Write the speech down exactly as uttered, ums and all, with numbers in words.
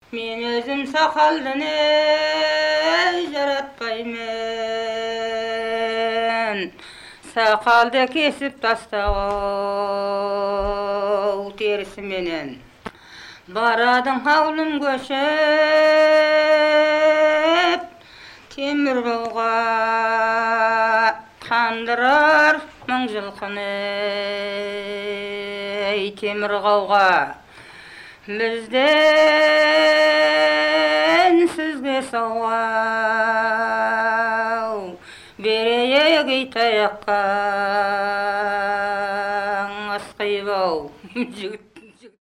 Мен өзім сақалдыны жаратпаймын, сақалды кесіп тастау терісіменен. Барадың аулым көшіп, темір жолға қандырар мың жылқыны. Темір қауға бізден сізге сауал берейік итаяққа асқиып-ау жігіт.